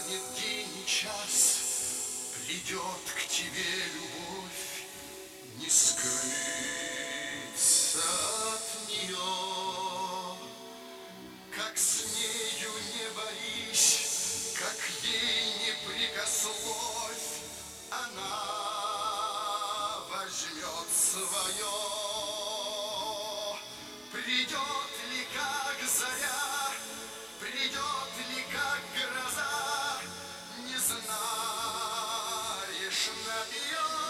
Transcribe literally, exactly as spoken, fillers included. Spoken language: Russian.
настанет день и час, придет к тебе любовь, не скрыться от нее. Как с нею не борись, как ей не прикословь, она возьмет свое. Придет ли как заря, придет ли как гроза, не знаешь наперед.